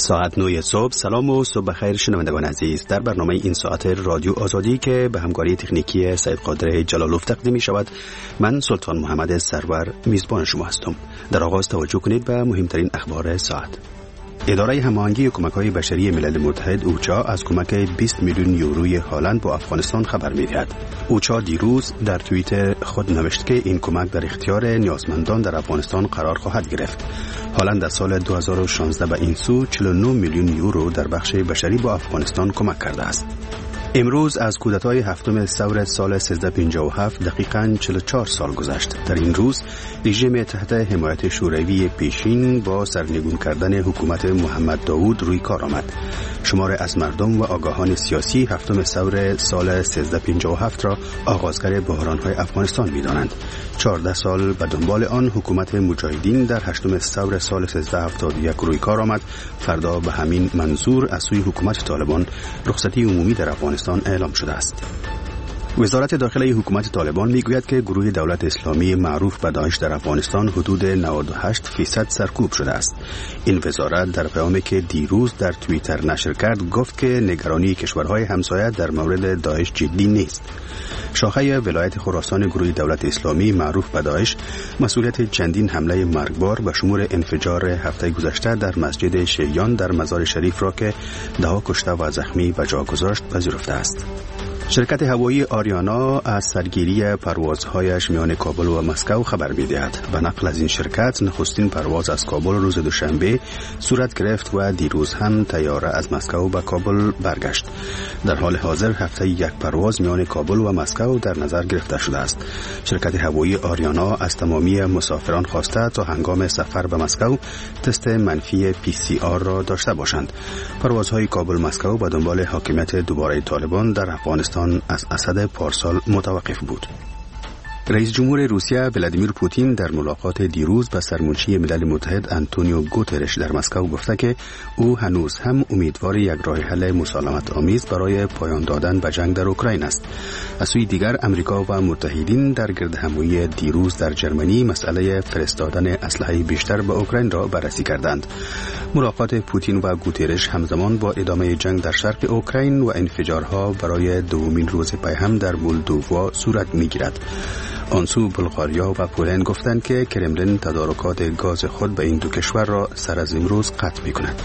ساعت 9 صبح. سلام و صبح بخیر شنوندگان عزیز. در برنامه این ساعت رادیو آزادی که به همکاری تکنیکی سید قادر جلالوف تقدیم می شود، من سلطان محمد سرور میزبان شما هستم. در آغاز توجه کنید به مهمترین اخبار ساعت. اداره هماهنگی کمک‌های بشری ملل متحد اوچا از کمک 20 میلیون یوروی هالند با افغانستان خبر می‌دهد. اوچا دیروز در توییتر خود نوشت که این کمک در اختیار نیازمندان در افغانستان قرار خواهد گرفت. هالند در سال 2016 به این سو 49 میلیون یورو در بخش بشری با افغانستان کمک کرده است. امروز از کودتای هفتم ثور سال 1357 دقیقاً 44 سال گذشت. در این روز رژیم تحت حمایت شوروی پیشین با سرنگون کردن حکومت محمد داوود روی کار آمد. شمار از مردم و آگاهان سیاسی هفتم ثور سال 1357 را آغازگر بحران‌های افغانستان می‌دانند. 14 سال به دنبال آن حکومت مجاهدین در هشتم ثور سال 1371 روی کار آمد. فردا به همین منظور از سوی حکومت طالبان رخصتی عمومی در افغانستان اعلام شده است. وزارت داخلی حکومت طالبان میگوید که گروه دولت اسلامی معروف به داعش در افغانستان حدود 98% سرکوب شده است. این وزارت در پیامی که دیروز در توییتر نشر کرد گفت که نگرانی کشورهای همسایه در مورد داعش جدی نیست. شاخه ولایت خراسان گروه دولت اسلامی معروف به داعش مسئولیت چندین حمله مرگبار به شمول انفجار هفته گذشته در مسجد شیعیان در مزار شریف را که 10 کشته و زخمی به جا گذاشت پذیرفته است. شرکت هوایی آریانا از سرگیری پروازهایش میان کابل و مسکو خبر می‌دهد. به نقل از این شرکت نخستین پرواز از کابل روز دوشنبه صورت گرفت و دیروز هم طیاره از مسکو به کابل برگشت. در حال حاضر هفته یک پرواز میان کابل و مسکو در نظر گرفته شده است. شرکت هوایی آریانا از تمامی مسافران خواسته تا هنگام سفر به مسکو تست منفی PCR را داشته باشند. پروازهای کابل مسکو به دنبال حاکمیت دوباره طالبان در افغانستان از اسد پارسال متوقف بود. رئیس جمهور روسیه ولادیمیر پوتین در ملاقات دیروز با سرمنشی ملل متحد آنتونیو گوترش در مسکو گفته که او هنوز هم امیدوار یک راه حل مسالمت آمیز برای پایان دادن به جنگ در اوکراین است. از سوی دیگر امریکا و متحدین در گردهمایی دیروز در جرمنی مسئله فرستادن اسلحه بیشتر به اوکراین را بررسی کردند. ملاقات پوتین و گوترش همزمان با ادامه جنگ در شرق اوکراین و انفجارها برای دومین روز پی هم در مولدووا صورت می‌گیرد. آنسو بلغاریا و پولند گفتند که کرملین تدارکات گاز خود به این دو کشور را سر از امروز قطع می‌کند.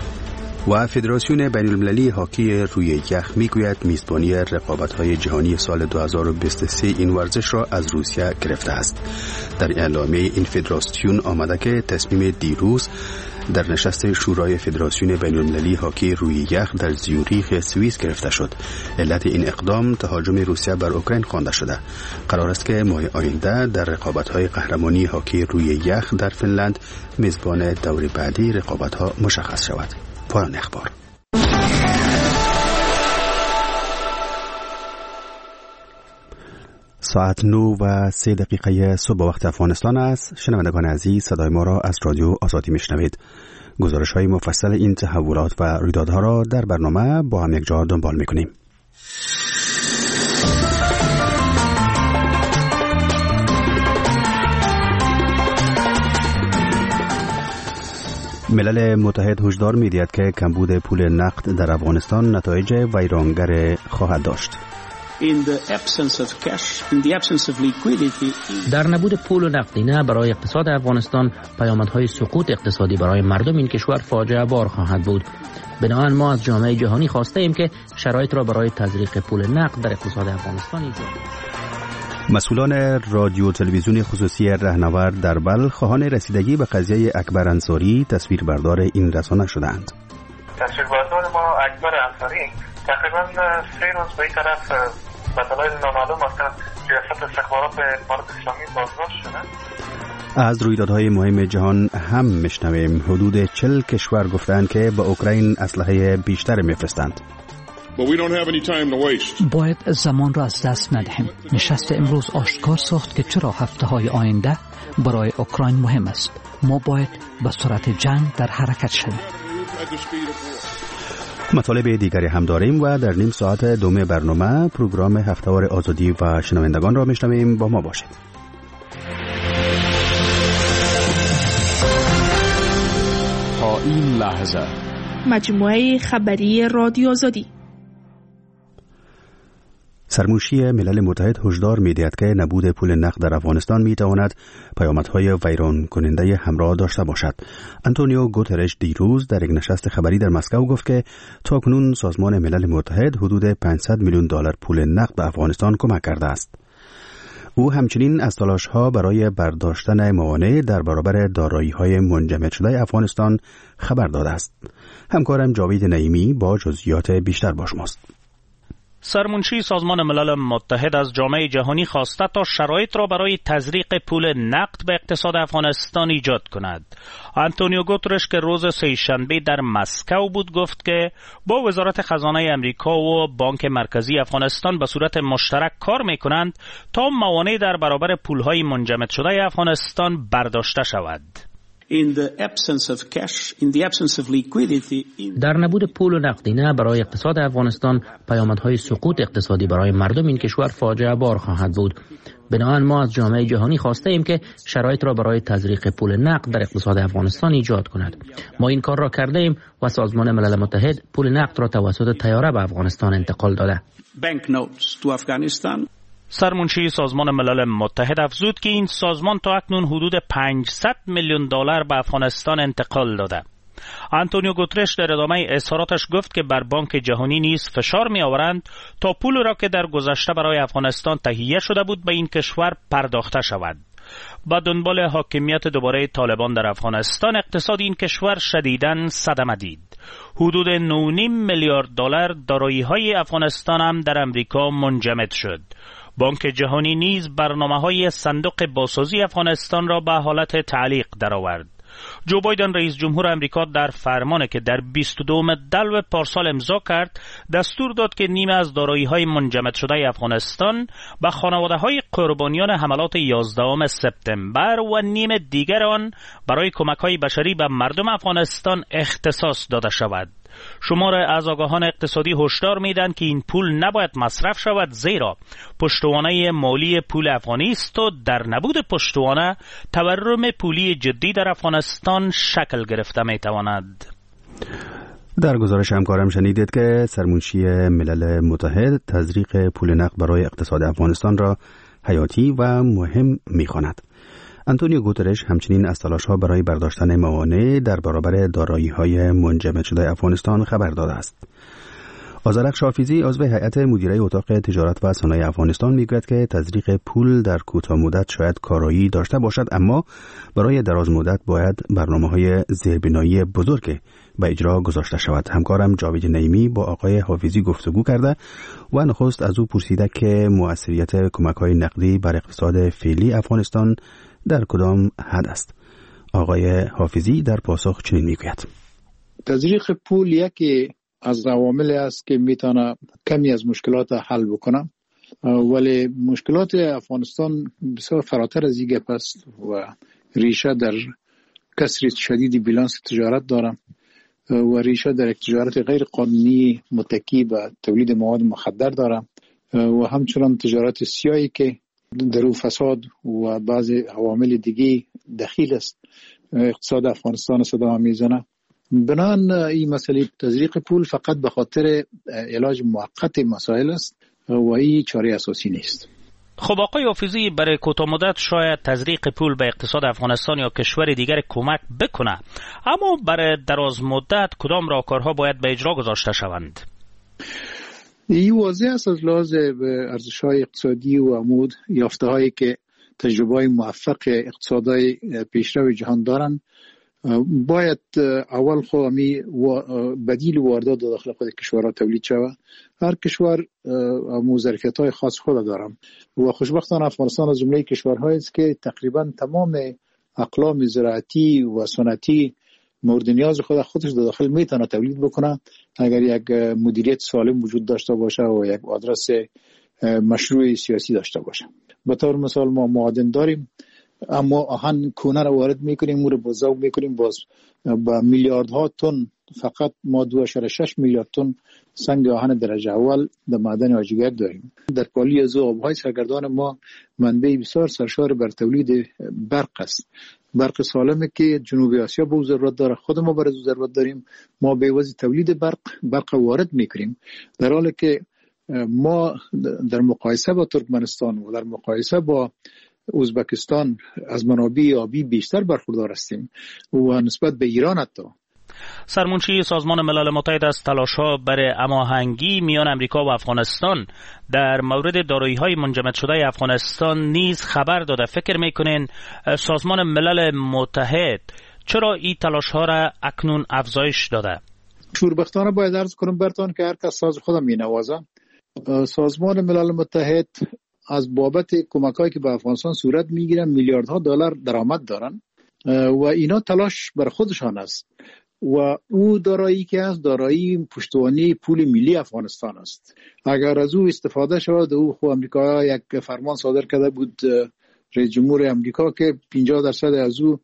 و فدراسیون بین‌المللی هاکی روی یخ میگوید میزبانی رقابت‌های جهانی سال 2023 این ورزش را از روسیه گرفته است. در اعلامیه این فدراسیون آمده که تصمیم دیروز در نشست شورای فدراسیون بین‌المللی هاکی روی یخ در زیوریخ سوئیس گرفته شد. علت این اقدام تهاجم روسیه بر اوکراین خوانده شده. قرار است که ماه آینده در رقابت‌های قهرمانی هاکی روی یخ در فنلند میزبان دور بعدی رقابت‌ها مشخص شود. پایان اخبار. ساعت 9:03 صبح وقت افغانستان است. شنوندگان عزیز، صدای ما را از رادیو آزادی میشنوید. گزارش‌های مفصل این تحولات و رویدادها را در برنامه با هم یک جا دنبال می‌کنیم. ملل متحد هشدار می‌دهد که کمبود پول نقد در افغانستان نتایج ویرانگر خواهد داشت. در نبود پول و نقدینه برای اقتصاد افغانستان پیامدهای سقوط اقتصادی برای مردم این کشور فاجعه بار خواهد بود. بنابراین ما از جامعه جهانی خواسته ایم که شرایط را برای تزریق پول نقد در اقتصاد افغانستان ایجاد کنند. مسئولان رادیو تلویزیون خصوصی رهنورد در بلخ خواهان رسیدگی به قضیه اکبر انصاری تصویربردار این رسانه شدند. تصویربردار ما اکبر انصاری تقریبا 3 روز به این طرف به دلایل نامعلوم از ریاست استخبارات امارات اسلامی بازداشت شدند. از رویدادهای مهم جهان هم میشنویم. حدود 40 کشور گفتند که به اوکراین اسلحه بیشتر میفرستند. باید زمان را از دست ندهیم. نشست امروز آشکار ساخت که چرا هفته‌های آینده برای اوکراین مهم است. ما باید به سرعت جنگ در حرکت شویم. مطالب دیگری هم داریم و در نیم ساعت دوم برنامه پروگرام هفته‌وار آزادی و شنوندگان را میشنویم. با ما باشید. تا این لحظه مجموعه خبری رادیو آزادی. سرموشی ملل متحد هشدار می‌دهد که نبود پول نقد در افغانستان می‌تواند پیامدهای ویران کننده همراه داشته باشد. آنتونیو گوترش دیروز در یک نشست خبری در مسکو گفت که تاکنون سازمان ملل متحد حدود 500 میلیون دلار پول نقد به افغانستان کمک کرده است. او همچنین از تلاش‌ها برای برداشتن موانع در برابر دارایی‌های منجمد شده افغانستان خبر داده است. همکارم جاوید نعیمی با جزئیات بیشتر با شماست. سرمنشی سازمان ملل متحد از جامعه جهانی خواسته تا شرایط را برای تزریق پول نقد به اقتصاد افغانستان ایجاد کند. آنتونیو گوترش که روز سه‌شنبه در مسکو بود گفت که با وزارت خزانه امریکا و بانک مرکزی افغانستان به صورت مشترک کار می‌کنند تا موانع در برابر پول‌های منجمد شده افغانستان برداشته شود. در نبود پول و نقدینه برای اقتصاد افغانستان پیامدهای سقوط اقتصادی برای مردم این کشور فاجعه بار خواهد بود. بنابراین ما از جامعه جهانی خواسته ایم که شرایط را برای تزریق پول نقد در اقتصاد افغانستان ایجاد کند. ما این کار را کرده ایم و سازمان ملل متحد پول نقد را توسط طیاره به افغانستان انتقال داده. سرمنشی سازمان ملل متحد افزود که این سازمان تا اکنون حدود 500 میلیون دلار به افغانستان انتقال داده. آنتونیو گوترش در ادامه اظهاراتش گفت که بر بانک جهانی نیز فشار می آورند تا پول را که در گذشته برای افغانستان تهیه شده بود به این کشور پرداخته شود. با دنبال حاکمیت دوباره طالبان در افغانستان اقتصاد این کشور شدیداً صدمه دید. حدود 9.5 میلیارد دلار دارایی‌های افغانستان هم در امریکا منجمد شد. بانک جهانی نیز برنامه‌های صندوق بازسازی افغانستان را به حالت تعلیق درآورد. جو بایدن رئیس جمهور امریکا در فرمانی که در 22 دلو پارسال امضا کرد دستور داد که نیمه از دارایی‌های منجمد شده افغانستان به خانواده‌های قربانیان حملات 11 سپتامبر و نیمه دیگر آن برای کمک‌های بشری به مردم افغانستان اختصاص داده شود. شمار از آگاهان اقتصادی هشدار میدن که این پول نباید مصرف شود زیرا پشتوانه مالی پول افغانی است و در نبود پشتوانه تورم پولی جدی در افغانستان شکل گرفته میتواند. در گزارش همکارم شنیدید که سرمنشی ملل متحد تزریق پول نقد برای اقتصاد افغانستان را حیاتی و مهم می‌خواند. آنتونیو گوترش همچنین از تلاش‌ها برای برداشتن موانع در برابر دارایی‌های منجمد شده افغانستان خبر داده است. آذرخش حافظی عضو هیئت مدیره اتاق تجارت و صنایع افغانستان میگوید که تزریق پول در کوتاه مدت شاید کارایی داشته باشد، اما برای دراز مدت باید برنامه‌های زیربنایی بزرگ به اجرا گذاشته شود. همکارم جاوید نعیمی با آقای حافظی گفتگو کرده و نخست از او پرسیده که مؤثریت کمک‌های نقدی بر اقتصاد فعلی افغانستان در کدام حد است. آقای حافظی در پاسخ چنین میگوید: تزریق پول یکی از عواملی است که میتونه کمی از مشکلات حل بکنه، ولی مشکلات افغانستان بسیار فراتر از این گپ است و ریشه در کسر شدید بیلانس تجارت داره و ریشه در تجارت غیر قانونی متکی به تولید مواد مخدر داره و همچنان تجارت سیاهی که در او فساد و بعضی عوامل دیگه دخیل است اقتصاد افغانستان صدا میزنه. بنان این مسئله تزریق پول فقط به خاطر علاج موقت مسائل است و این چاره اساسی نیست. خب آقای حافظی، برای کوتاه مدت شاید تزریق پول به اقتصاد افغانستان یا کشور دیگر کمک بکنه، اما برای دراز مدت کدام راهکارها باید به اجرا گذاشته شوند؟ این واضح است از لحاظ ارزش‌های اقتصادی و عمود یافته‌هایی که تجربه‌های موفق اقتصادهای پیشرو جهان دارند. باید اول خوامی بدیل واردات داخل خود کشورها تولید شود. هر کشور ظرفیت‌های خاص خود دارند و خوشبختانه افغانستان از جمله کشورهایی است که تقریبا تمام اقلام زراعتی و صنعتی مورد نیاز خودش داخل میتونه تولید بکنه اگر یک مدیریت سالم وجود داشته باشه و یک آدرس مشروع سیاسی داشته باشه. به طور مثال ما معادن داریم، اما آهن کونه را وارد میکنیم، مور بزرگ میکنیم، باز با میلیاردها تن، فقط ما 2.6 میلیارد تن سنگ آهن درجه اول در معدن آجیگر داریم. در پالی از آبهای سرگردان ما منبع بسیار سرشار بر تولید برق است. برق سالمه که جنوب آسیا به ضرورت داره، خود ما برای ضرورت داریم. ما به واسطه تولید برق وارد میکنیم، در حالی که ما در مقایسه با ترکمنستان و در مقایسه با ازبکستان از منابع آبی بیشتر برخوردار هستیم و نسبت به ایران حتی. سرمنشی سازمان ملل متحد از تلاش‌ها برای هماهنگی میان امریکا و افغانستان در مورد دارایی‌های منجمد شده افغانستان نیز خبر داده. فکر می‌کنین سازمان ملل متحد چرا این تلاش‌ها را اکنون افزایش داده؟ شوربختانه باید عرض کنم برتان که هر کس ساز خودم می‌نوازه. سازمان ملل متحد از بابت کمک‌هایی که به افغانستان صورت می‌گیرن میلیاردها دلار درآمد دارن و اینا تلاش بر خودشان است و او دارایی که است دارایی پشتوانه پول ملی افغانستان است. اگر از او استفاده شود، او خو امریکا یک فرمان صادر کرده بود رئیس جمهور امریکا که 50% از او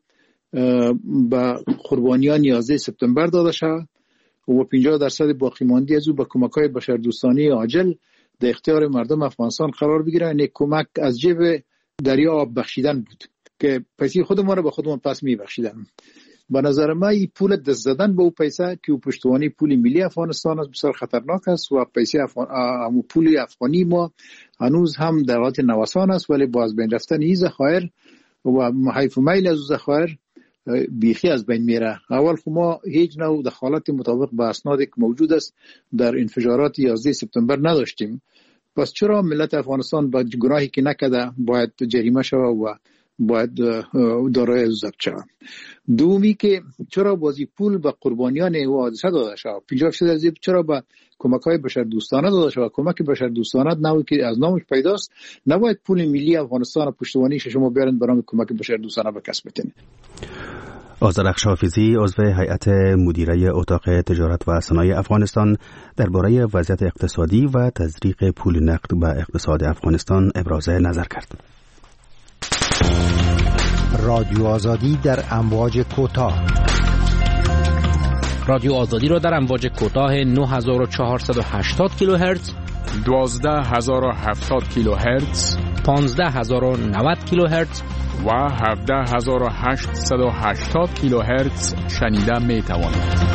به قربانیان 11 سپتامبر داده شود و 50% باقی مانده از او به کمک‌های بشردوستانه عاجل در اختیار مردم افغانستان قرار بگیره. این کمک از جیب دریا آب بخشیدن بود که پیسه خود ما رو به خودمون پس می‌بخشیدن. به نظر من این پول دست زدن به او پیسه که او پشتوانه پول ملی افغانستان است بسیار خطرناک است و پیسه پول افغانی ما هنوز هم در حالت نوسان است، ولی با از بین رفتن این ذخایر و حیف و میل از ذخایر بیخی از بین میره. اول خو ما هیچ نوع دخالت مطابق با اسنادی که موجود است در انفجارات 11 سپتامبر نداشتیم. پس چرا ملت افغانستان با گناهی که نکرده باید جریمه شود و باید دارای ضبط شود؟ دومی که چرا بازی پول به قربانیان او حادثه داده شود؟ 50% از این چرا به کمک‌های بشردوستانه داده شود؟ کمک بشردوستانه نوعی که از نامش پیداست نباید پول ملی افغانستان پشتوانیش شما بیارن برای کمک بشردوستانه به کسب بتین. آذرخش حافظی عضو هیئت مدیره اتاق تجارت و صنایع افغانستان درباره وضعیت اقتصادی و تزریق پول نقد به اقتصاد افغانستان ابراز نظر کرد. رادیو آزادی در امواج کوتاه. رادیو آزادی را در امواج کوتاه 9480 کیلوهرتز، 12070 کیلوهرتز، 15090 کیلوهرتز و 17880 کیلوهرتز شنیده می توانید.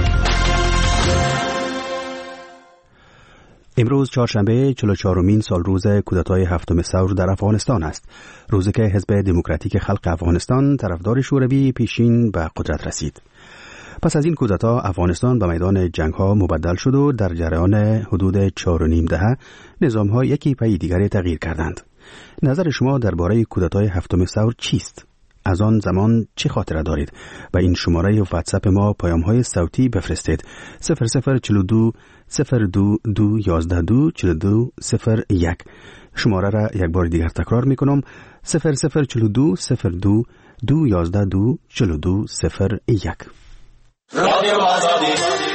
امروز چهارشنبه 44مین سالروز کودتای هفتم ثور در افغانستان است، روزی که حزب دموکراتیک خلق افغانستان طرفدار شوروی پیشین به قدرت رسید. پس از این کودتا افغانستان به میدان جنگ‌ها مبدل شد و در جریان حدود 4.5 دهه نظام‌ها یکی پی دیگری تغییر کردند. نظر شما درباره کودتای هفتم ثور چیست؟ از آن زمان چه خاطره دارید؟ و این شماره واتساپ ما پیام‌های صوتی بفرستید. 0042 02 11 42 01. شماره را یک بار دیگر تکرار می‌کنم: 0042 02 11 42 01. رادیو آزادی.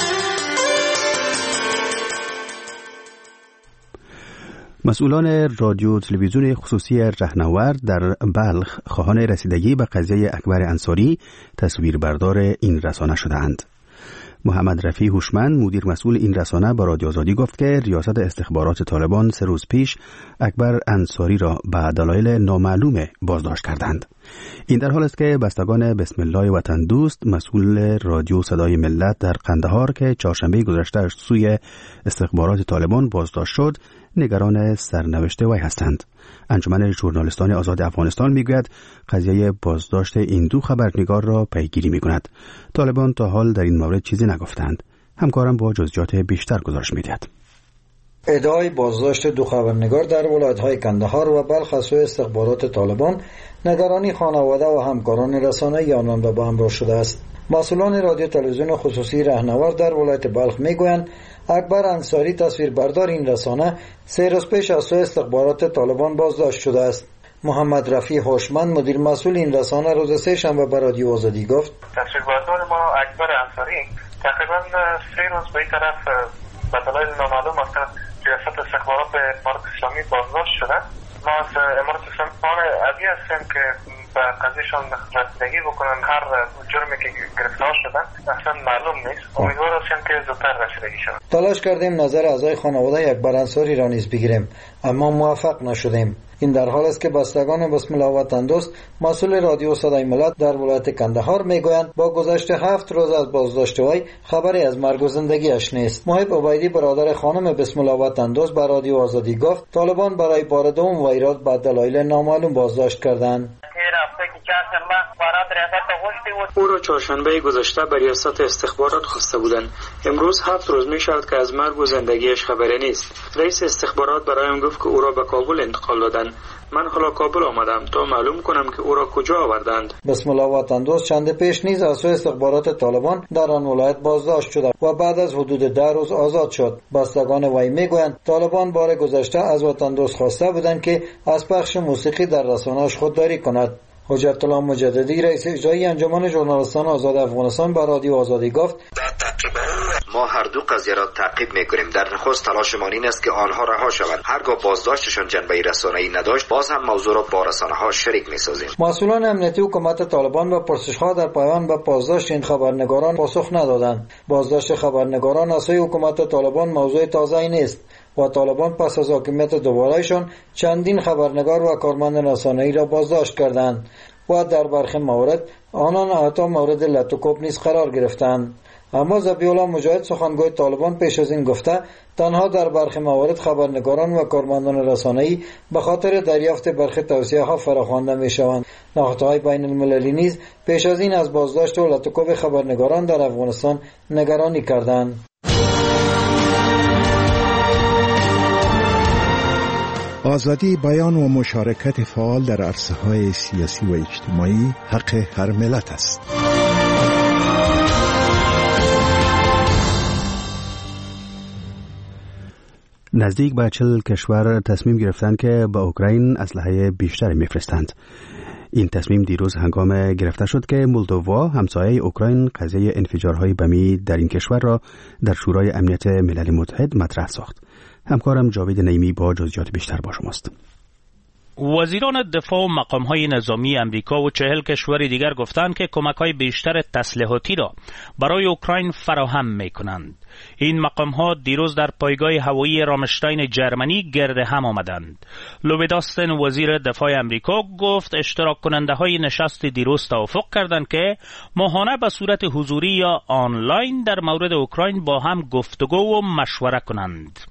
مسئولان رادیو تلویزیون خصوصی رهنورد در بلخ خواهان رسیدگی به قضیه اکبر انصاری تصویربردار این رسانه شدند. محمد رفیع هوشمند مدیر مسئول این رسانه با رادیو آزادی گفت که ریاست استخبارات طالبان 3 روز پیش اکبر انصاری را به دلایل نامعلوم بازداشت کردند. این در حال است که بستگان بسم الله وطن دوست مسئول رادیو صدای ملت در قندهار که چهارشنبه گذشته سوی استخبارات طالبان بازداشت شد نگران سرنوشت وی هستند. انجمن ژورنالیستان آزاد افغانستان میگوید قضیه بازداشت این دو خبرنگار را پیگیری میکند. طالبان تا حال در این مورد چیزی نگفتند. همکارم با جزئیات بیشتر گزارش میدهد. ادعای بازداشت دو خبرنگار در ولایت‌های کندهار و بلخ از سوی استخبارات طالبان نگرانی خانواده و همکاران رسانه‌ای آنان را به همراه شده است. مسئولان رادیو تلویزیون خصوصی رهنورد در ولایت بلخ میگویند اکبر انصاری تصویربردار این رسانه 3 روز پیش از سوی استخبارات طالبان بازداشت شده است. محمد رفیع هوشمند مدیر مسئول این رسانه روز سه شنبه به رادیو آزادی گفت تصویربردار ما اکبر انصاری تقریبا 3 روز به این طرف به دلایل نامعلوم از ریاست استخبارات امارات اسلامی بازداشت شده. ما از امارات اسلامی ادعی هستیم که به قضیهشان رسیدگی بکنن. هر جرمی که گرفتار شدن اصلا معلوم نیست. امیدوار هستیم که زودتر رسیدگی شود. تلاش کردیم نظر اعضای خانواده یک برانساری را نیز بگیریم اما موفق نشدیم. این در حال است که بستگان بسم الله وطن دوست مسئول رادیو صدای ملت در ولایت کندهار میگویند با گذشت 7 روز از بازداشت وی خبری از مرگ و زندگیش نیست. محب عبیدی برادر خانم بسم الله وطن دوست به رادیو آزادی گفت طالبان برای بار دوم وی را به دلایل نامعلوم بازداشت کردند. او را چهارشنبه گذشته به ریاست استخبارات خواسته بودند. امروز 7 روز می شود که از مرگ و زندگیش خبری نیست. رئیس استخبارات برایم گفت که او را به کابل انتقال دادند. من حالا کابل آمدم تا معلوم کنم که او را کجا آوردند. بسم الله وطن دوست چند پیش نیز از سوی استخبارات طالبان در آن ولایت بازداشت شد و بعد از حدود 10 روز آزاد شد. بستگان وی میگویند طالبان بار گذشته از وطن دوست خواسته بودند که از پخش موسیقی در رسانه‌اش خودداری کند. حجت الله مجددی رئیس اجرایی انجمن ژورنالیستان آزاد افغانستان به رادیو آزادی گفت ما هر دو قضیه را تعقیب می‌کنیم. در نخست تلاشمان این است که آنها رها شوند. هرگاه بازداشتشان جنبه رسانه‌ای نداشت باز هم موضوع را با رسانه‌ها شریک می‌سازیم. مسئولان امنیتی حکومت طالبان به پرسش‌ها در پایان به بازداشت این خبرنگاران پاسخ ندادند. بازداشت خبرنگاران از سوی حکومت طالبان موضوع تازه‌ای نیست و طالبان پس از حاکمیت دوباره‌شان چندین خبرنگار و کارمند رسانه‌ای را بازداشت کردند و در برخی موارد آنان حتی مورد لطوکوب نیز قرار گرفتند. اما ذبیح‌الله مجاهد سخنگوی طالبان پیش از این گفته تنها در برخی موارد خبرنگاران و کارمندان رسانه‌ای به خاطر دریافت برخی توصیه‌ها فراخوانده می‌شوند. نهادهای بین المللی نیز پیش از این از بازداشت و لطوکوب خبرنگاران در افغانستان نگرانی کردند. آزادی بیان و مشارکت فعال در عرصه‌های سیاسی و اجتماعی حق هر ملت است. نزدیک به 40 کشور تصمیم گرفتند که به اوکراین اسلحه بیشتری میفرستند. این تصمیم دیروز هنگام گرفته شد که مولدووا همسایه اوکراین قضیه انفجارهای بمی در این کشور را در شورای امنیت ملل متحد مطرح ساخت. همکارم جاوید نعیمی با جزئیات بیشتر با شماست. وزیران دفاع و مقام‌های نظامی امریکا و 40 کشور دیگر گفتند که کمک‌های بیشتر تسلیحاتی را برای اوکراین فراهم می‌کنند. این مقام‌ها دیروز در پایگاه هوایی رامشتاین جرمنی گرد هم آمدند. لوید آستن وزیر دفاع امریکا گفت اشتراک کننده‌های نشست دیروز توافق کردند که ماهانه به صورت حضوری یا آنلاین در مورد اوکراین با هم گفتگو و مشوره کنند.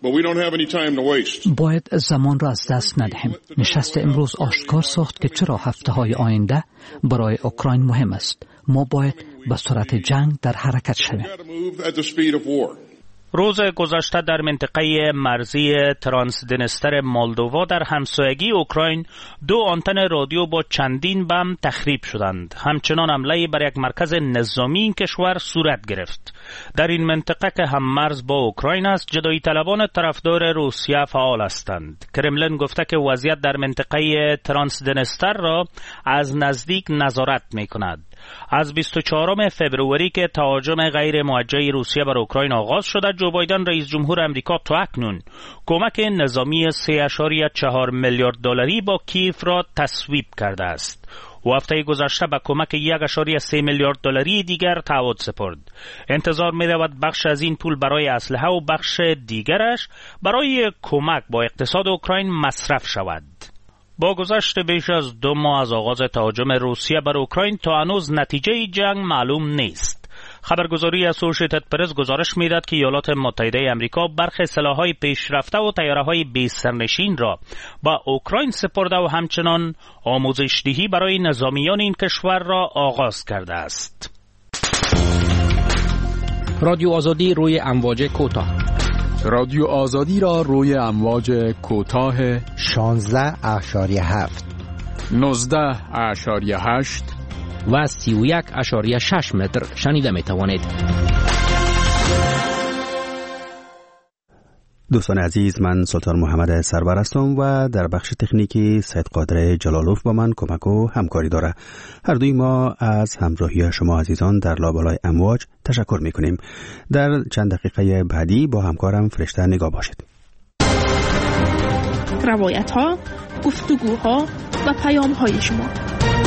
باید زمان را از دست ندهیم. نشست امروز آشکار ساخت که چرا هفته‌های آینده برای اوکراین مهم است. ما باید به سرعت جنگ در حرکت شویم. روز گذشته در منطقه مرزی ترانسدنستر مولدووا در همسایگی اوکراین 2 آنتن رادیو با چندین بم تخریب شدند. همچنان حمله بر یک مرکز نظامی این کشور صورت گرفت. در این منطقه که هم مرز با اوکراین است، جدایی طلبان طرفدار روسیه فعال هستند. کرملین گفته که وضعیت در منطقه ترانسدنستر را از نزدیک نظارت می‌کند. از 24 فبروری که تهاجم غیر موجه روسیه بر اوکراین آغاز شده، جو بایدن رئیس جمهور امریکا تا اکنون کمک نظامی 3.4 میلیارد دلاری با کیف را تصویب کرده است. و هفته گذشته به کمک 1.3 میلیارد دلاری دیگر تعهد سپرد. انتظار می رود بخش از این پول برای اسلحه و بخش دیگرش برای کمک با اقتصاد اوکراین مصرف شود. با گذشت بیش از 2 ماه از آغاز تهاجم روسیه بر اوکراین تا هنوز نتیجه جنگ معلوم نیست. خبرگزاری اسوشیتد پرس گزارش می‌دهد که ایالات متحده آمریکا برخی سلاح‌های پیشرفته و طیاره‌های بی‌سرنشین را به اوکراین سپرده و همچنان آموزش‌دهی برای نظامیان این کشور را آغاز کرده است. رادیو آزادی روی امواج کوتاه. رادیو آزادی را روی امواج کوتاه 16.7 19.8 و 31.6 متر شنیده می توانید. دوستان عزیز، من سلطان محمد سرور هستم و در بخش تکنیکی سید قادر جلالوف با من کمک و همکاری داره. هر دوی ما از همراهی شما عزیزان در لابلای امواج تشکر میکنیم. در چند دقیقه بعدی با همکارم فرشته نگاه باشید. روایت ها، گفتگوها و پیام های شما.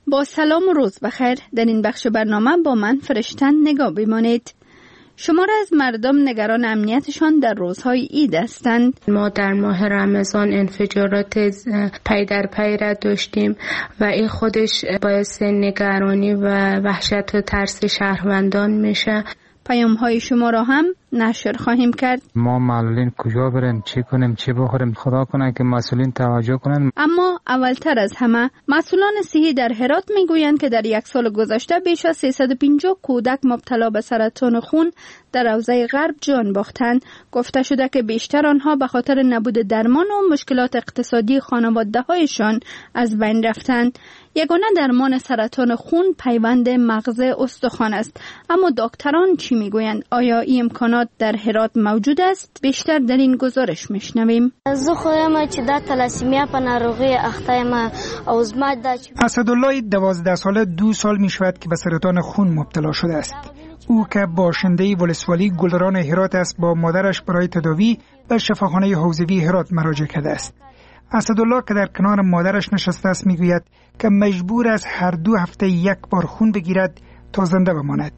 با سلام و روز بخیر. در این بخش برنامه با من فرشتن نگاه بمانید. شمار از مردم نگران امنیتشان در روزهای عید هستند. ما در ماه رمضان انفجارات پی در پی را داشتیم و این خودش باعث نگرانی و وحشت و ترس شهروندان میشه. پیام های شما را هم نشر خواهیم کرد. ما معلولین کجا بریم، چی کنیم، چی بخوریم، خدا کنه که مسئولین توجه کنن. اما اولتر از همه مسئولان صحی در هرات میگویند که در یک سال گذشته بیش از 350 کودک مبتلا به سرطان خون در حوزه غرب جان باختند. گفته شده که بیشتر آنها به خاطر نبود درمان و مشکلات اقتصادی خانواده‌هایشان از بین رفتند. یگانه درمان سرطان خون پیوند مغز استخوان است. اما دکتران چی میگویند؟ آیا این امکانات در هرات موجود است؟ بیشتر در این گزارش میشنویم. زه خودم چې دا تلاسیمیا په ناروغي اخته ما او زما دا اسدالله 12 ساله 2 سال میشود که به سرطان خون مبتلا شده است. او که باشنده ولسوالی گلران هرات است با مادرش برای تداوی به شفاخانه حوزوی هرات مراجعه کرده است. اسدالله که در کنار مادرش نشسته است میگوید که مجبور است هر 2 هفته یک بار خون بگیرد تا زنده بماند.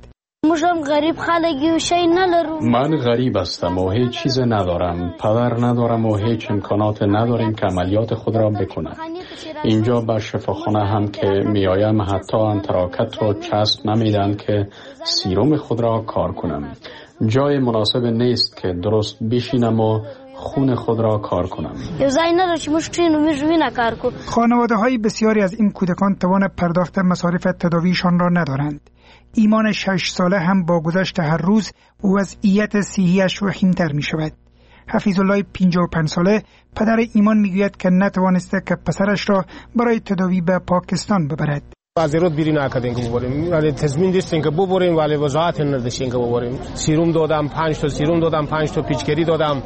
من غریب هستم و هیچ چیز ندارم. پدر ندارم و هیچ امکانات نداریم که عملیات خود را بکنم. اینجا به شفاخانه هم که میایم حتی انتراکت رو چسب نمیدن که سیروم خود را کار کنم. جای مناسب نیست که درست بشینم و خون خود را کار کنم. خانواده های بسیاری از این کودکان توان پرداخت مصارف تداویشان را ندارند. ایمان 6 ساله هم با گذشت هر روز وضعیت صحیحش وخیم‌تر می شود. حفیظالله 55 ساله پدر ایمان میگوید که نتوانسته که پسرش را برای تداوی به پاکستان ببرد. از ایراد بیرون نکردیم که ببریم، ولی تضمین داشتیم که ببریم ولی وضاحت نداشتیم که ببریم. سیروم دادم 5 تا سیروم دادم 5 تا پیچکری دادم.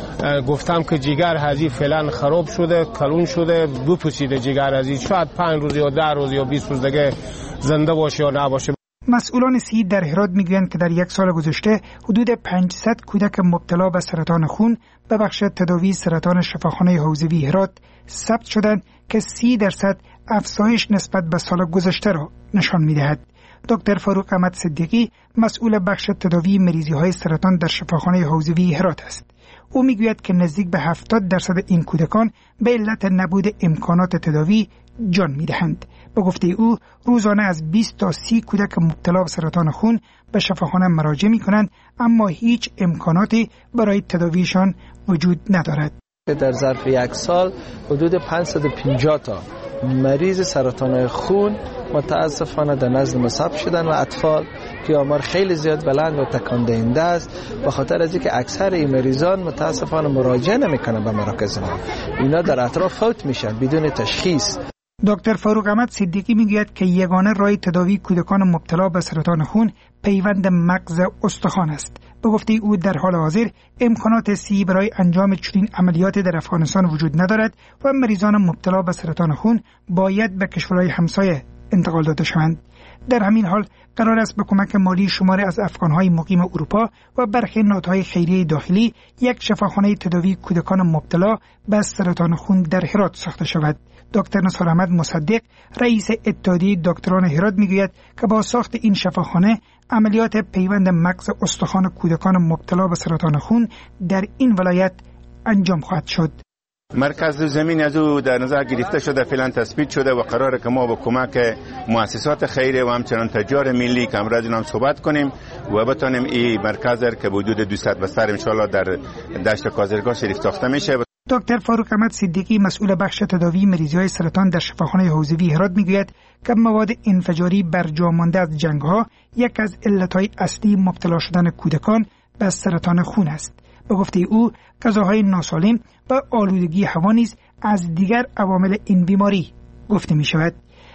گفتم که جگر هزی فعلا خراب شده، کلون شده، بپوسیده جگر هزی، شاید 5 روز یا 10 روز یا 20 روز دیگه زنده باشه یا نباشه. مسئولان صحی در هرات میگویند که در یک سال گذشته حدود 500 کودک مبتلا به سرطان خون به بخش تداوی سرطان شفاخانه حوزوی هرات ثبت شدند که 30% افزایش نسبت به سال گذشته را نشان میدهد. دکتر فاروق احمد صدیقی مسئول بخش تداوی مریضی های سرطان در شفاخانه حوزوی هرات است. او میگوید که نزدیک به 70% این کودکان به علت نبود امکانات تداوی جان میدهند. به گفته او روزانه از 20 تا 30 کودک مبتلا به سرطان خون به شفاخانه مراجعه می کنند، اما هیچ امکاناتی برای تداویشان وجود ندارد. در ظرف یک سال حدود 550 تا مریض سرطان خون متاسفانه در نزد ما ثبت شدن و اطفال که آمار خیلی زیاد بلند و تکان دهنده است، به خاطر از اینکه اکثر این مریضان متاسفانه مراجعه نمیکنن به مراکز ما. اینا در اطراف فوت میشن بدون تشخیص. دکتر فاروق احمد صدیقی میگوید که یگانه راه تداوی کودکان مبتلا به سرطان خون پیوند مغز استخوان است. به گفته او در حال حاضر امکانات صحی برای انجام چنین عملیاتی در افغانستان وجود ندارد و مریضان مبتلا به سرطان خون باید به کشورهای همسایه انتقال داده شوند. در همین حال قرار است به کمک مالی شماری از افغانهای مقیم اروپا و برخی نهادهای خیریه داخلی یک شفاخانه تداوی کودکان مبتلا به سرطان خون در هرات ساخته شود. دکتر نصار احمد مصدق رئیس اتحادیه دکتران هرات میگوید که با ساخت این شفاخانه عملیات پیوند مغز استخوان کودکان مبتلا به سرطان خون در این ولایت انجام خواهد شد. مرکز زمین از او در نظر گرفته شده، فعلا تثبیت شده و قراره که ما با کمک مؤسسات خیریه و همچنان تجار ملی که امروز نام صحبت کنیم و بتونیم این مرکز که حدود 200 بستر ان شاء الله در دشت کازرگاه شریف ساخته میشه. دکتر فاروق احمد صدیقی مسئول بخش تداوی مریضی‌های سرطان در شفاخانه حوزوی هرات میگوید که مواد انفجاری برجا مانده از جنگ‌ها یک از علت‌های اصلی مبتلا شدن کودکان به سرطان خون است. به گفته او غذاهای ناسالم و آلودگی هوا نیز از دیگر عوامل این بیماری گفته می‌شود.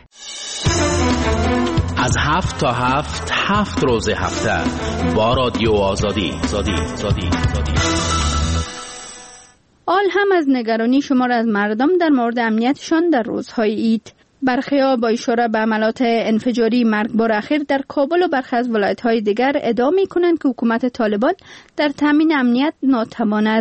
از 7 تا 7 روز هفته با رادیو آزادی. آل هم از نگرانی شمار از مردم در مورد امنیتشان در روزهای عید. برخی‌ها با اشاره به عملیات انفجاری مرگبار اخیر در کابل و برخی از ولایت‌های دیگر ادعا می‌کنند که حکومت طالبان در تامین امنیت ناتوان است.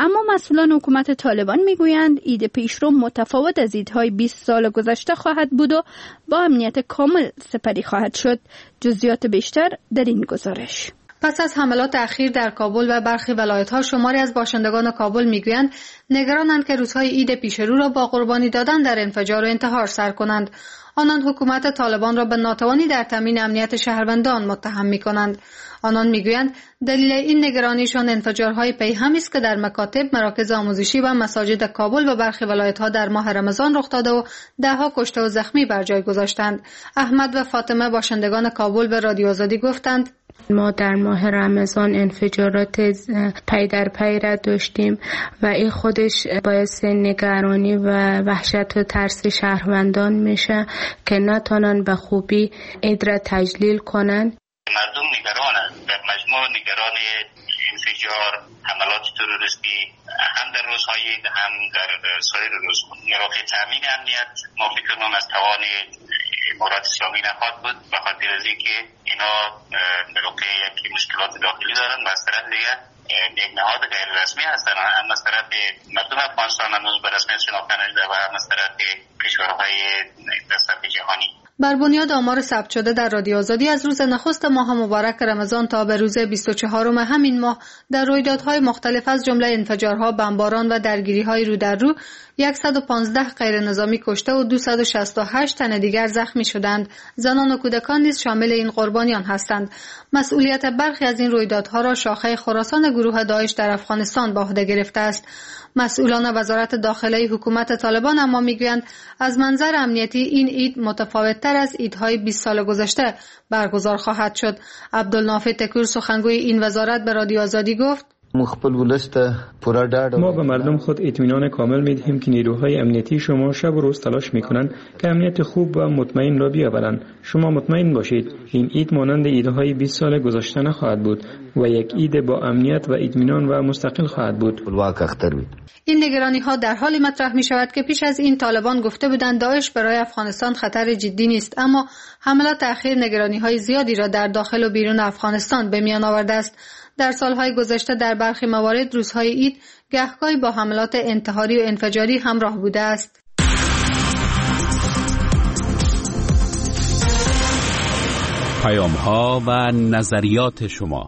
اما مسئولان حکومت طالبان میگویند عید پیشرو متفاوت از عیدهای 20 سال گذشته خواهد بود و با امنیت کامل سپری خواهد شد. جزئیات بیشتر در این گزارش. پس از حملات اخیر در کابل و برخی ولایت‌ها، شماری از باشندگان کابل میگویند نگرانند که روزهای عید پیشرو را با قربانی دادن در انفجار و انتحار سر کنند. آنان حکومت طالبان را به ناتوانی در تامین امنیت شهروندان متهم می‌کنند. آنان میگویند دلیل این نگرانیشان انفجارهای پیهمی است که در مکاتب، مراکز آموزشی و مساجد کابل و برخی ولایت‌ها در ماه رمضان رخ داده و ده‌ها کشته و زخمی بر جای گذاشتند. احمد و فاطمه باشندگان کابل به رادیو آزادی گفتند ما در ماه رمضان انفجارات پی در پی را داشتیم و این خودش باعث نگرانی و وحشت و ترس شهروندان میشه که نتونن به خوبی عید را تجلیل کنن. مردم نگرانند، در مجموع نگران انفجار، حملات تروریستی هم در روزهای عید هم در سایر روزها. راه تامین امنیت ما فکر کنم از توان امارات اسلامی نخواهد بود، به خاطر از اینکه اینا در واقع یک مشکلات داخلی دارن و از طرف دیگر یک نهاد غیر رسمی هستن، هم از طرف مردم افغانستان هنوز به رسمیت شناخته نشده و هم از طرف کشورهای در سطح جهانی. بر بنیاد آمار ثبت شده در رادیو آزادی از روز نخست ماه مبارک رمضان تا به روز 24 همین ماه در رویدادهای مختلف از جمله انفجارها، بمباران و درگیری‌های رو در رو 115 غیر نظامی کشته و 268 تن دیگر زخمی شدند. زنان و کودکان نیز شامل این قربانیان هستند. مسئولیت برخی از این رویدادها را شاخه خراسان گروه داعش در افغانستان به عهده گرفته است. مسئولان وزارت داخله حکومت طالبان اما میگویند از منظر امنیتی این عید متفاوت‌تر از عیدهای 20 سال گذشته برگزار خواهد شد. عبدالنافع تکور سخنگوی این وزارت به رادیو آزادی گفت ما به مردم خود اطمینان کامل میدهیم که نیروهای امنیتی شما شب و روز تلاش میکنند که امنیت خوب و مطمئن را بیاورند. شما مطمئن باشید این عید مانند عیدهای 20 سال گذشته نخواهد بود و یک عید با امنیت و اطمینان و مستقل خواهد بود. این نگرانی ها در حالی مطرح می شود که پیش از این طالبان گفته بودند داعش برای افغانستان خطر جدی نیست، اما حملات اخیر نگرانی های زیادی را در داخل و بیرون افغانستان به میان آورده است. در سالهای گذشته در برخی موارد روزهای عید گهگاهی با حملات انتحاری و انفجاری همراه بوده است. پیام‌ها و نظریات شما.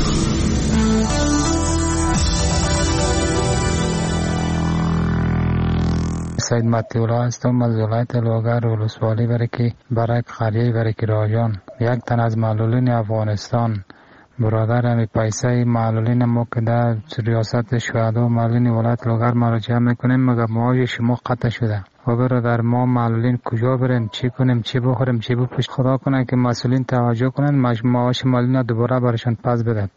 سید مطیع‌الله هستم از ولایت لوگر ولسوالی برک قریه برک راجان. یک تن از معلولین افغانستان برادر همی پیسه معلولین ما که در ریاست شهدا و معلولین ولایت لوگر مراجعه میکنیم مگر معاش شما قطع شده و برادر ما معلولین کجا بریم، چی کنیم، چی بخوریم، چی بپوشیم. خدا کنه که مسئولین توجه کنن معاش معلولین دوباره برشان پس بدهد.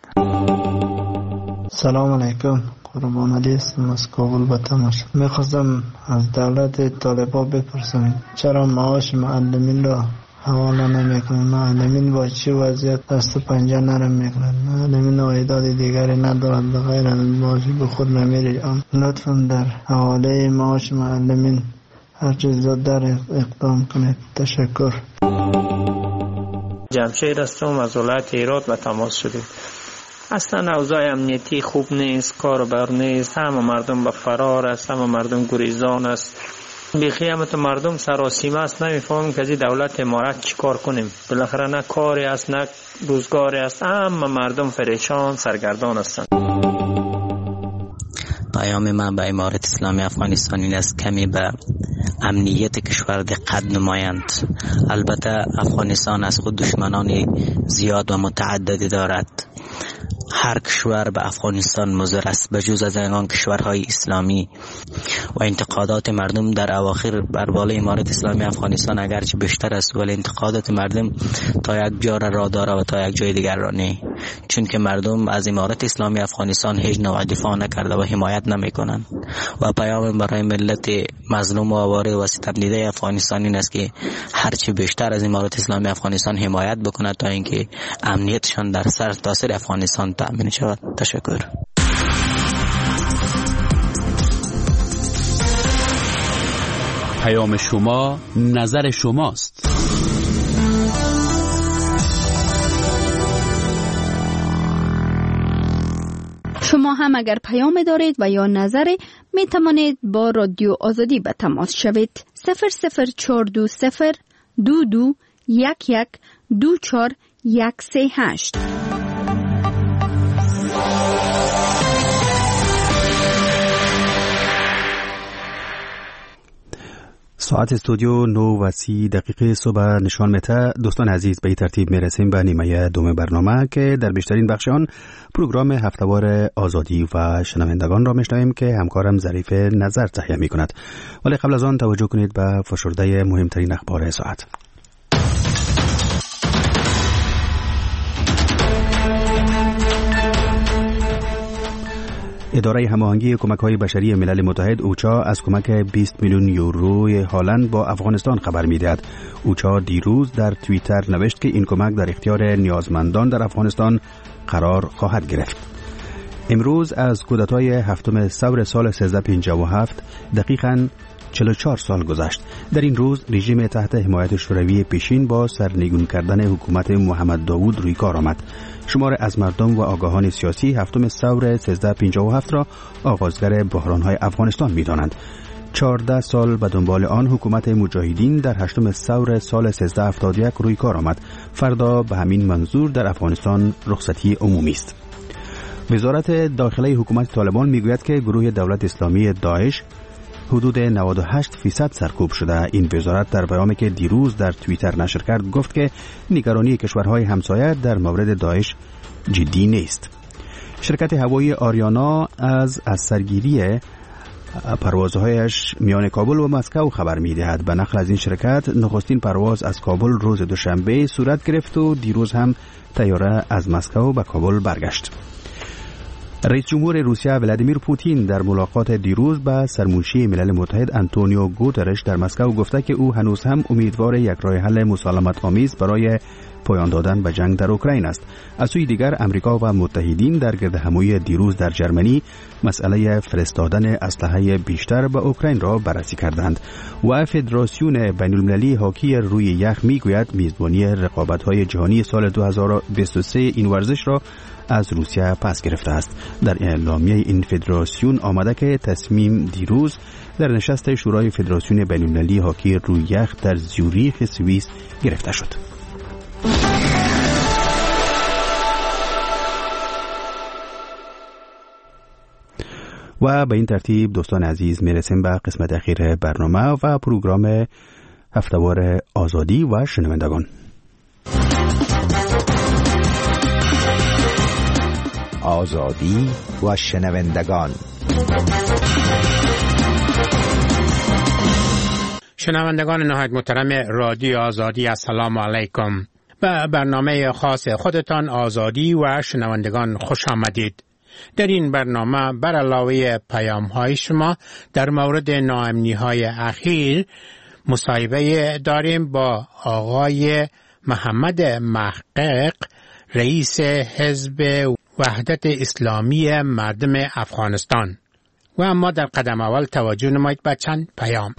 سلام علیکم، قربان علی هستم از کابل به تماس. میخواستم از دولت طالبان بپرسم چرا معاش معلمین را حواله نمیکنن؟ معلمین با چه وضعیت دست و پنجه نرم میکنن؟ معلمین عایدات دیگری ندارند غیر از معاش به خود نمیره. لطفا در حواله معاش معلمین هر چیز زودتر اقدام کنید. تشکر. جمشید هستم از ولایت هرات به تماس شدیم. اصلا اوضاع امنیتی خوب نیست، کار بر نیست، همه مردم به فرار است، همه مردم گریزان است. بیخی همه تو مردم سراسیمه است، نمیفهمیم که از دولت امارت چی کار کنیم. بالاخره نه کاری است نه روزگاری است، همه مردم پریشان سرگردان هستند. پیام من به امارت اسلامی افغانستان این است کمی به امنیت کشور دقت نمایند. البته افغانستان از خود دشمنان زیاد و متعددی دارد. هر کشور به افغانستان مضر است بجز از آن کشورهای اسلامی و انتقادات مردم در اواخر بر بالای امارت اسلامی افغانستان اگرچه بیشتر است ولی انتقادات مردم تا یک جا را داره و تا یک جای دیگر را نه، چون که مردم از امارت اسلامی افغانستان هیچ نوع دفاع نکرده و حمایت نمیکنند. و پیام برای ملت مظلوم و آواره و ستم دیده افغانستان این است که هرچه بیشتر از امارت اسلامی افغانستان حمایت بکند تا اینکه امنیتشان در سرتاسر افغانستان تأمین شود. تشکر. پیام شما نظر شماست. شما هم اگر پیام دارید و یا نظری می توانید با رادیو آزادی به تماس شوید. 00420 22 11 24 138. ساعت استودیو 9:30 صبح نشان میده. دوستان عزیز، به این ترتیب میرسیم به نیمه دوم برنامه که در بیشترین بخش آن پروگرام هفتهوار آزادی و شنوندگان را میشنویم که همکارم ظریف نظر تهیه میکند. ولی قبل از آن توجه کنید به فشرده مهمترین اخبار ساعت. اداره هماهنگی کمک‌های بشری ملل متحد اوچا از کمک 20 میلیون یوروی هالند با افغانستان خبر می‌دهد. اوچا دیروز در توییتر نوشت که این کمک در اختیار نیازمندان در افغانستان قرار خواهد گرفت. امروز از کودتای هفتم ثور سال 1357 دقیقاً 44 سال گذشت. در این روز رژیم تحت حمایت شوروی پیشین با سرنگون کردن حکومت محمد داوود روی کار آمد. شمار از مردم و آگاهان سیاسی هفتم ثور 1357 را آغازگر بحران‌های افغانستان می‌دانند. 14 سال به دنبال آن حکومت مجاهدین در هشتم ثور سال 1371 روی کار آمد. فردا به همین منظور در افغانستان رخصتی عمومی است. وزارت داخلی حکومت طالبان میگوید که گروه دولت اسلامی داعش حدود 98% سرکوب شده. این وزارت در پیامی که دیروز در توییتر نشر کرد گفت که نگرانی کشورهای همسایه در مورد داعش جدی نیست. شرکت هوایی آریانا از سرگیری پروازهایش میان کابل و مسکو خبر می‌دهد. به نقل از این شرکت نخستین پرواز از کابل روز دوشنبه صورت گرفت و دیروز هم طیاره از مسکو به کابل برگشت. رئیس جمهور روسیه ولادیمیر پوتین در ملاقات دیروز با سرمنشی ملل متحد آنتونیو گوترش در مسکو گفته که او هنوز هم امیدوار یک راه حل مسالمت آمیز برای پایان دادن به جنگ در اوکراین است. از سوی دیگر امریکا و متحدین در گردهمایی دیروز در جرمنی مسئله فرستادن اسلحه بیشتر به اوکراین را بررسی کردند و فدراسیون بین‌المللی هاکی روی یخ میگوید میزبانی رقابت‌های جهانی سال 2023 این ورزش را از روسیه پس گرفته است. در اعلامیه این فدراسیون آمده که تصمیم دیروز در نشست شورای فدراسیون بین‌المللی هاکی روی یخ در زیوریخ سوئیس گرفته شد. و به این ترتیب دوستان عزیز میرسیم به قسمت اخیر برنامه و پروگرام هفتهوار آزادی و شنوندگان. آزادی و شنوندگان. شنوندگان نهایت محترم رادیو آزادی، السلام علیکم. به برنامه خاص خودتان آزادی و شنوندگان خوش آمدید. در این برنامه بر علاوه پیام‌های شما در مورد ناامنی‌های اخیر مصاحبه داریم با آقای محمد محقق، رئیس حزب وحدت اسلامی مردم افغانستان. و اما در قدم اول توجه نمایید به چند پیام.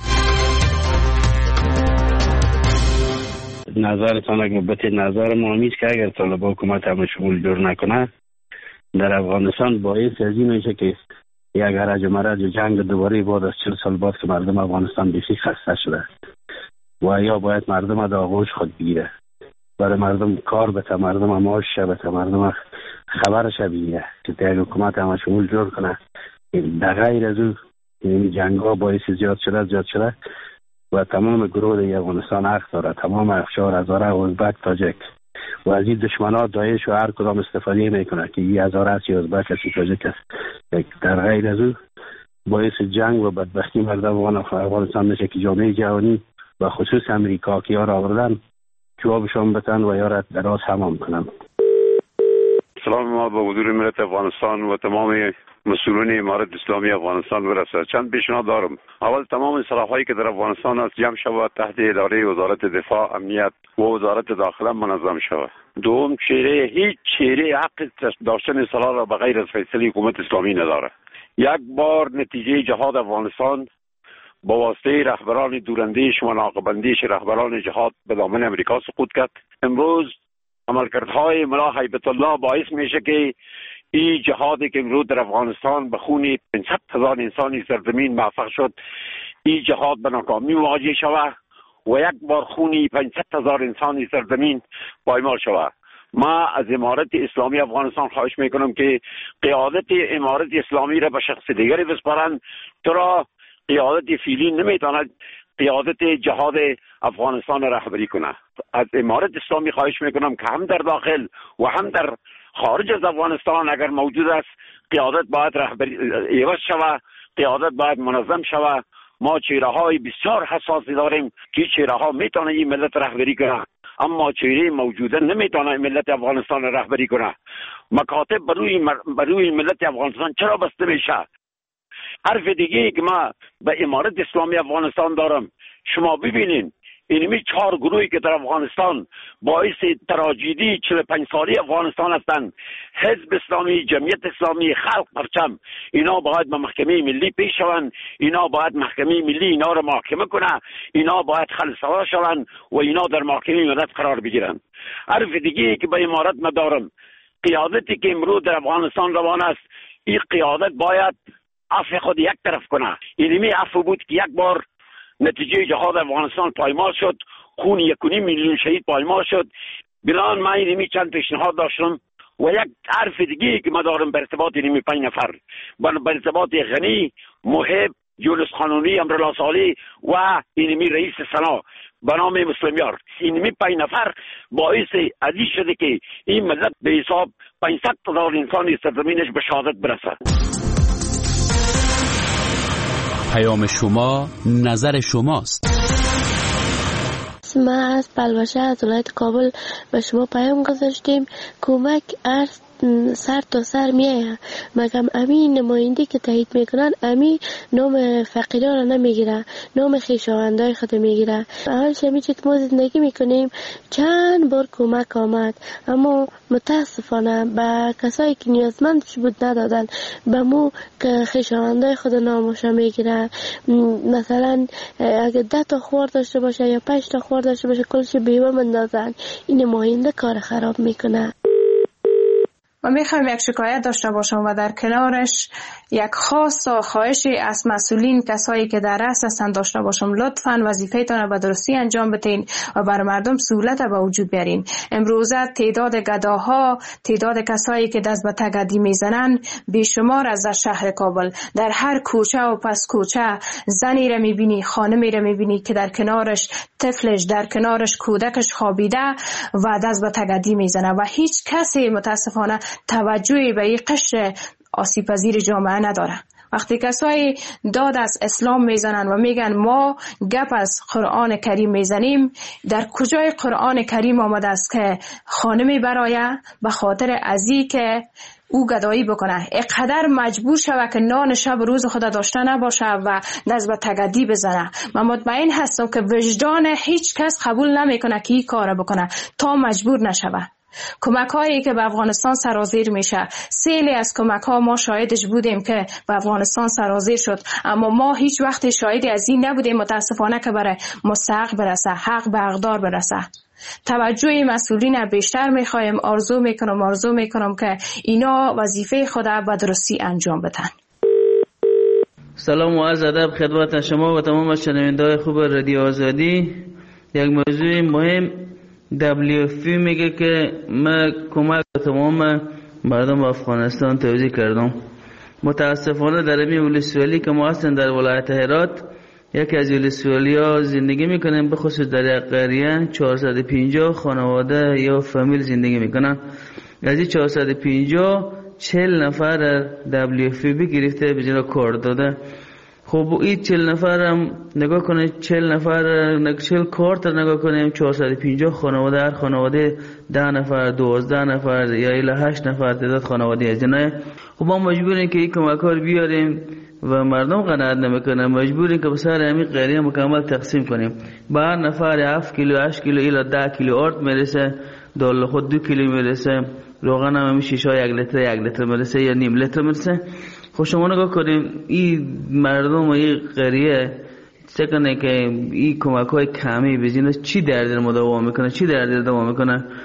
نظرتان اگر بته نظر ما نیست که اگر طالبان حکومت همه شمول جور نکنه در افغانستان باعث از این میشه که یک هرج و مرج جنگ دوباره بعد از 40 سال بعد که مردم افغانستان بسیار خسته شده و یا باید مردم در آغوش خود بگیره، برای مردم کار بته، مردم معاش بته، مردم خبرش بگیره که در حکومت همه شمول جور کنه. در غیر از او این جنگ ها باعث زیاد شده و تمام گروه در افغانستان حق داره، تمام افشار هزاره ازبک تاجک و از این دشمنان داعش و هر کدام استفاده میکنه که این هزاره است یا ازبک است یا تاجک است. در غیر از او باعث جنگ و بدبختی مردم افغانستان میشه که جامعه جهانی و خصوص امریکا که یار آوردن جوابشان بتن و یار دراز تمام کنن. سلام ما به حضور ملت افغانستان و تمام مسئولین امارت اسلامی افغانستان برسه. چند پیشنهاد دارم. اول تمام سلاح‌هایی که در افغانستان است جمع شود تحت اداره وزارت دفاع، امنیت و وزارت داخله منظم شود. دوم، هیچ چهره حق داشتن سلاح را بغیر از فیصله حکومت اسلامی نداره. یک بار نتیجه جهاد افغانستان با واسطه رهبران دوراندیش و ناقه‌بندیش رهبران جهاد به دامن امریکا سقوط کرد. امروز عملکردهای ملا هیبت الله باعث میشه که این جهادی که امروز در افغانستان به خون 500,000 انسانی سرزمین موفق شد، این جهاد به ناکامی مواجه شود و یک بار خونی 500,000 انسانی سرزمین پایمال شود. ما از امارت اسلامی افغانستان خواهش میکنم که قیادت امارت اسلامی را به شخص دیگری بسپارند، چرا قیادت فعلی نمیتواند قیادت جهاد افغانستان رهبری کنه. از امارت اسلامی خواهش میکنم که هم در داخل و هم در خارج از افغانستان اگر موجود است، قیادت باید رهبری عوض شود، قیادت باید منظم شود. ما چهره های بسیار حساسی داریم که چهره ها میتونه این ملت رهبری کنه، اما چهره موجوده نمیتونه ملت افغانستان رهبری کنه. مکاتب بروی ملت افغانستان چرا بسته میشه؟ حرف دیگه که ما به امارت اسلامی افغانستان دارم، شما ببینین اینمی 4 گروهی که در افغانستان باعث تراژدی 45 سالی افغانستان هستند، حزب اسلامی، جمعیت اسلامی، خلق پرچم، اینا باید به محکمه ملی پیش شوند، اینا باید محکمه ملی اینا رو محاکمه کنه، اینا باید خلصوا شوند و اینا در محکمه ملت قرار بگیرند. حرف دیگه که به امارت ما دارم، قیادتی که امروز در افغانستان روان است، این قیادت باید عفو خود یک طرف کنه. اینمی عفو بود که یک بار نتیجه جهاد افغانستان پایمال شد، خون 1.5 میلیون شهید پایمال شد. بنابراین من اینمی چند پیشنهاد داشتم و یک حرف دیگه که ما دارم به ارتباط اینمی 5 نفر، به ارتباط غنی، محب، یونس قانونی، امرالله صالح و اینمی رئیس سنا به نام مسلمیار، اینمی 5 نفر باعث عزیز شده که این ملت به حساب 500,000 انسانی سرزمینش به شهادت برسه. پیام شما، نظر شماست. ما از پلوشه از ولایت کابل به شما پیام گذاشتیم. کمک ارز سر تا سر میایه، مگم امی نماینده که تایید میکنن امی نام فقیران را نمیگیره، نام خویشاوندای خود میگیره. اول شمی که ما زندگی میکنیم چند بار کمک آمد، اما متاسفانه به کسایی که نیازمندش بود ندادن، به مو که خویشاوندای خود ناموشا میگیره. مثلا اگه 10 تا خوار داشته باشه یا 5 تا خوار داشته باشه کلش بیوه مندازن. این نماینده کار خراب میکنه. و میخوایم یک شکایت داشته باشم و در کنارش یک خواهشی از مسئولین، کسایی که در رأس هستند داشته باشم. لطفاً وظیفه‌تان را به درستی انجام بدین و بر مردم سهولت به وجود بیارین. امروزه تعداد گداها، تعداد کسایی که دست به تگدی میزنن بیشمار از در شهر کابل. در هر کوچه و پس کوچه زنی را میبینی، خانمی را میبینی که در کنارش طفلش، در کنارش کودکش خوابیده و دست به تگدی میزنه و هیچ کسی متاسفانه توجهی به این قشر آسیب پذیر جامعه نداره. وقتی کسایی داد از اسلام میزنن و میگن ما گپ از قرآن کریم میزنیم، در کجای قرآن کریم آمده است که خانمی برای به خاطر ازی که او گدایی بکنه اقدر مجبور شوه که نان شب روز خود داشته نباشه و دست به تگدی بزنه؟ من مطمئن هستم که وجدان هیچ کس قبول نمیکنه که این کار بکنه تا مجبور نشوه. کمک هایی که به افغانستان سرازیر میشه، سیلی از کمک ها ما شاهدش بودیم که به افغانستان سرازیر شد، اما ما هیچ وقت شاهدی از این نبودیم متاسفانه که برای مستحق برسه، حق به حقدار برسه. توجه مسئولین بیشتر میخوایم. آرزو میکنم که اینا وظیفه خود به درستی انجام بدن. سلام و عرض ادب خدمت شما و تمام شنونده‌های خوب رادیو آزادی. یک موضوع مهم، WFP میگه که من کمک تمام مردم افغانستان توضیح کردم. متاسفانه در این ولسوالی که ما هستیم در ولایت هرات، یکی از ولسوالی ها زندگی میکنیم، بخصوص در یک قریه 450 خانواده یا فامیل زندگی میکنن. از این 450 40 نفر WFP گرفته به جای کار داده. خب این 40 نفر هم نگاه کنه، 40 نفر 40 کارت نگاه کنیم، 450 خانواده، هر خانواده 10 نفر 12 نفر یا الی 8 نفر تعداد خانواده از اینه. خب ما مجبوریم که این کمک‌ها بیاریم و مردم قناعت نمیکنه، مجبوریم که به سر همین قریه مکمل تقسیم کنیم. به هر نفر 7 کیلو 8 کیلو الی 10 کیلو آرد میرسه، دال خود 2 کیلو میرسه، روغن هم شیشه 1 لیتر میرسه یا نیم لیتر میرسه. خب شما نگاه کنیم این مردم و این قریه چکنه که این کمک های کمی بزینه چی در دل مداوم میکنه، چی در دل دوام میکنه.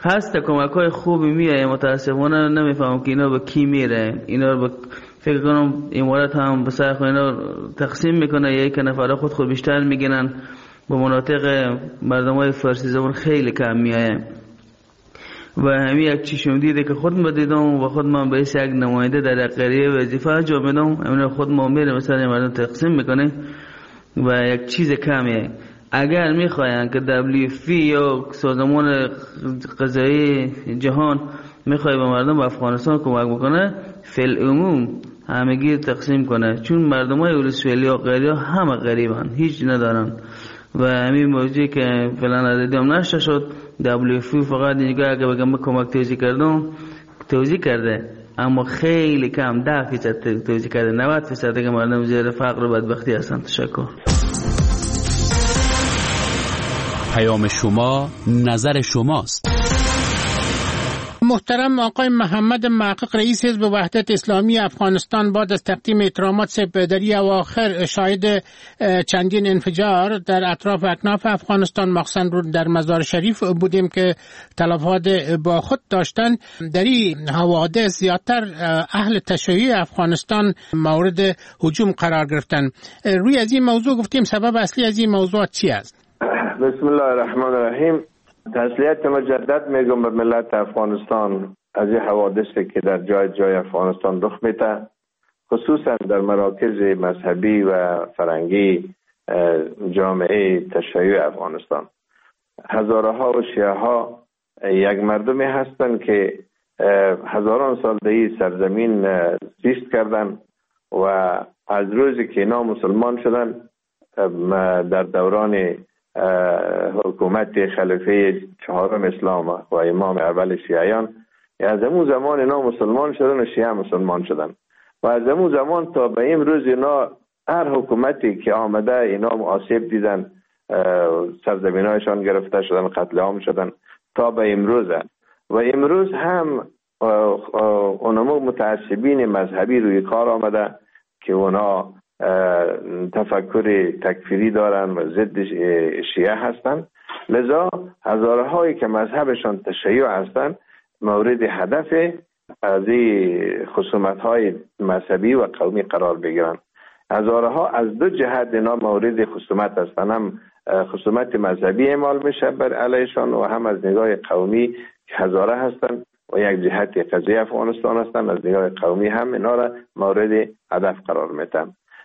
هست کمک های خوبی میایه، متاسفانه نمیفهمم که اینا به کی میره. اینا رو فکر کنم امارات هم به سر خود اینا تقسیم میکنه، یک نفر خود بیشتر میگنن، به مناطق مردم های فارسی زبان خیلی کم میایه. و همین یک چیشم دیده که خود ما دیدم و خود من به یک نماینده در قریه وظیفه انجام میدم، همین خود ما میره مثلا مردم تقسیم میکنه و یک چیز کمیه. اگر میخواین که WFP یا سازمان غذایی جهان میخواد به مردم افغانستان کمک بکنه، فل عموم همگی تقسیم کنه، چون مردم های ولسوالی و غیره همه غریبن، هیچ ندارن. و همین موضوعی که فعلا ندیدم نشه شد، WFP فقط اینجا اگه بگم کمک توزیع کرده، اما خیلی کم 10% توزیع کرده، 90% که مردم زیر فقر و بدبختی هستن. تشکر. پیام شما نظر شماست. محترم آقای محمد محقق، رئیس حزب وحدت اسلامی افغانستان، بعد از تقدیم احترامات در اواخر شاهد چندین انفجار در اطراف اکناف افغانستان، مخصوصا در مزار شریف بودیم که تلفات با خود داشتند. در این حوادث زیادتر اهل تشیع افغانستان مورد هجوم قرار گرفتن. روی از این موضوع گفتیم، سبب اصلی از این موضوع چی است؟ بسم الله الرحمن الرحیم. تسلیت مجدد میگم به ملت افغانستان از این حوادثی که در جای افغانستان رخ میده، خصوصا در مراکز مذهبی و فرهنگی جامعه تشیع افغانستان. هزارها و شیعه ها یک مردمی هستند که هزاران سال در این سرزمین زیست کردن و از روزی که اینا مسلمان شدن در دوران حکومت خلیفه چهارم اسلام و امام اول شیعیان، از اون زمان اینا مسلمان شدن و شیعه مسلمان شدن و از اون زمان تا به امروز اینا هر حکومتی که آمده اینا آسیب دیدن، سرزمینایشان گرفته شدن، قتل عام شدن تا به امروزه. و امروز هم اونمو متعصبین مذهبی روی کار آمده که اونا تفکر تکفیری دارن و ضد شیعه هستن، لذا هزارهایی که مذهبشان تشیع هستن مورد هدف از این خصومت‌های مذهبی و قومی قرار بگیرن. هزارها از دو جهت اینا مورد خصومت هستن، هم خصومت مذهبی اعمال میشه بر علیشان و هم از نگاه قومی که هزاره هستن و یک جهت قضیه افغانستان هستن، از نگاه قومی هم اینا را مورد هدف قرار میدن.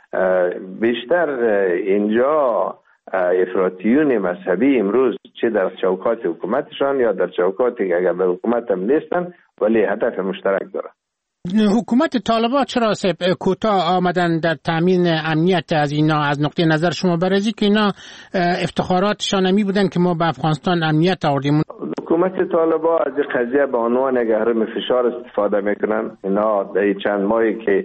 بیشتر اینجا افراطیون مذهبی امروز چه در چوکات حکومتشان یا در چوکاتی که اگر به حکومت هم نیستن ولی هدف مشترک دارن. حکومت طالبان چرا کوتاه آمدن در تامین امنیت از اینا؟ از نقطه نظر شما برای که اینا افتخاراتشان نمی بودن که ما به افغانستان امنیت آوردیم؟ حکومت طالبان از این قضیه به عنوان گهرم فشار استفاده میکنن. اینا در چند ماهی که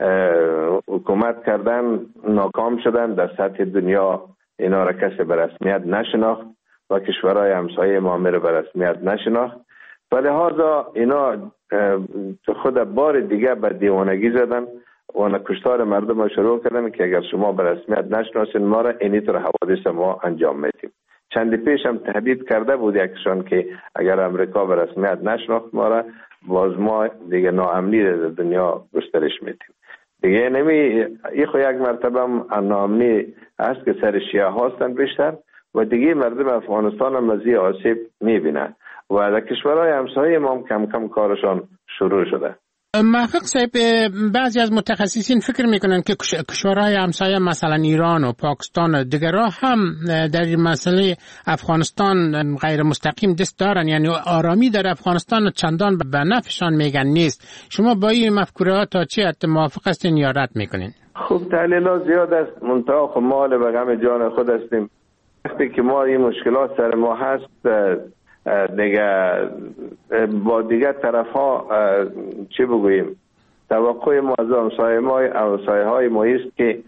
حکومت کردن ناکام شدن، در سطح دنیا اینا را کسی به رسمیت نشناخت و کشورهای همسایه ما را به رسمیت نشناخت و لحاظا اینا خود بار دیگه به دیوانگی زدن و کشتار مردم را شروع کردن که اگر شما به رسمیت نشناسین ما را اینی طور حوادث ما انجام میدیم. چند پیش هم تهدید کرده بود یکشان که اگر امریکا به رسمیت نشناخت ما را، باز ما دیگه ناامنی در دنیا گسترش میدیم. دیگه این خو یک مرتبه هم ناامنی است که سر شیعه هستن بیشتر و دیگه مردم افغانستان هم از این آسیب میبینن و در کشورهای همسایه ما هم کم کم کارشان شروع شده. محقق صاحب، بعضی از متخصصین فکر میکنن که کشورهای همسایه مثلا ایران و پاکستان و دیگرها هم در این مسئله افغانستان غیر مستقیم دست دارن، یعنی آرامی در افغانستان چندان به نفعشان میگن نیست. شما با این مفکوره تا چی حد موافق هستین یا رد میکنین؟ خب تحلیلات زیاد است، منتها خب ما به غم جان خود هستیم. وقتی که ما این مشکلات سر ما هست دیگه با دیگه طرف ها چی بگوییم، توقع ما از همسایه های ما است که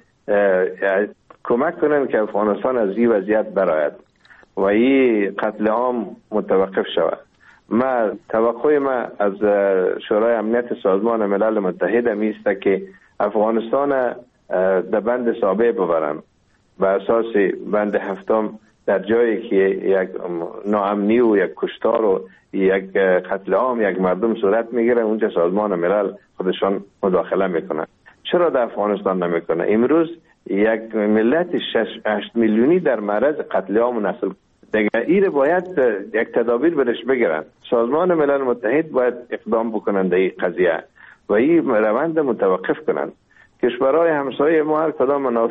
کمک کنن که افغانستان از این وضعیت برآید و این قتل عام متوقف شود. توقع ما از شورای امنیت سازمان ملل متحد است که افغانستان در بند سابق ببرن، به اساس بند هفتم در جایی که یک ناامنی و یک کشتار و یک قتل عام یک مردم صورت میگیره، اونجا سازمان ملل خودشان مداخله میکنن. چرا در افغانستان نمیکنه؟ امروز یک ملت 6-8 میلیونی در معرض قتل عام و نسل دیگه ایره باید یک تدابیر برش بگیرن. سازمان ملل متحد باید اقدام بکنن در این قضیه و این روند متوقف کنن. کشورهای همسایه ما هر کدام